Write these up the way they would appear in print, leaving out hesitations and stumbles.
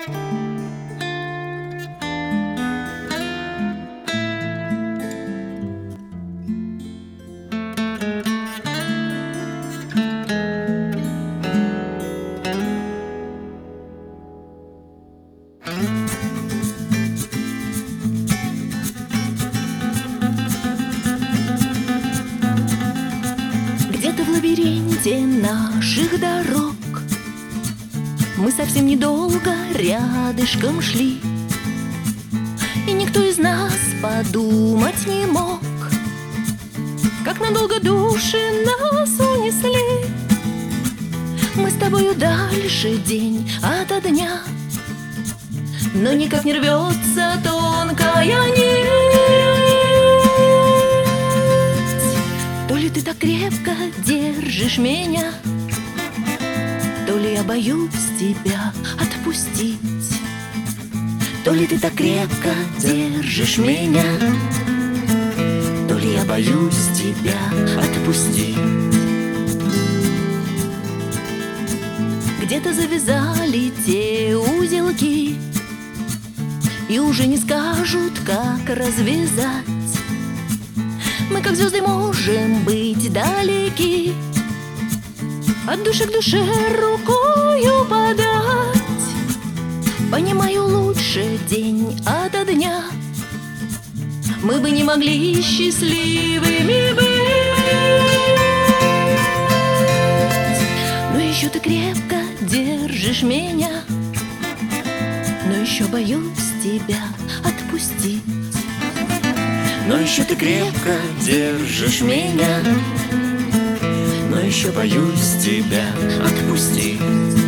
Где-то в лабиринте наших дорог мы совсем недолго рядышком шли, и никто из нас подумать не мог, как надолго души нас унесли. Мы с тобою дальше день ото дня, но никак не рвется тонкая нить. То ли ты так крепко держишь меня, то ли я боюсь тебя отпустить. То ли ты так крепко держишь меня, то ли я боюсь тебя отпустить. Где-то завязали те узелки, и уже не скажут, как развязать. Мы, как звезды, можем быть далеки, от души к душе рукою подать. Понимаю, лучше день ото дня мы бы не могли счастливыми быть. Но еще ты крепко держишь меня, но еще боюсь тебя отпустить. Но еще ты крепко держишь меня, но еще боюсь тебя отпустить.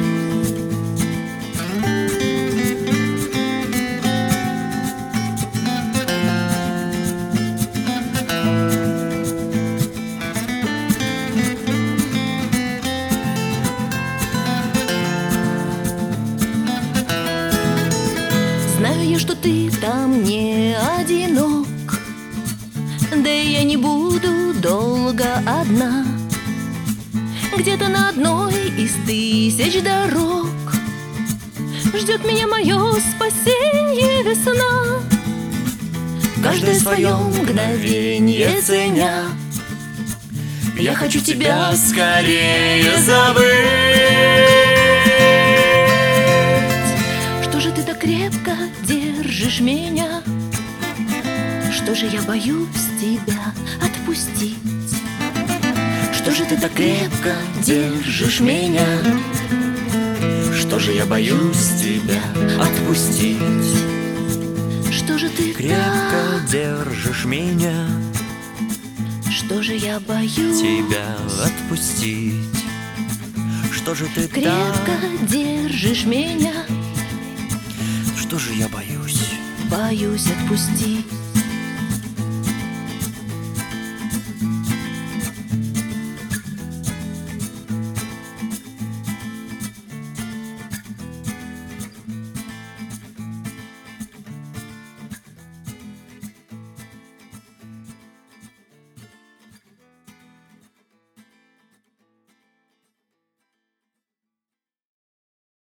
Знаю я, что ты там не одинок, да и я не буду долго одна. Где-то на одной из тысяч дорог ждет меня мое спасенье, весна. Каждое свое мгновенье ценя, я хочу тебя скорее забыть. Что же ты так крепко держишь меня? Что же я боюсь тебя отпустить? Что же ты так крепко держишь меня? Что же я боюсь тебя отпустить? Что же ты Крепко держишь меня, Что же я боюсь тебя отпустить? Что же ты крепко так? держишь меня, Что же я боюсь? боюсь отпустить.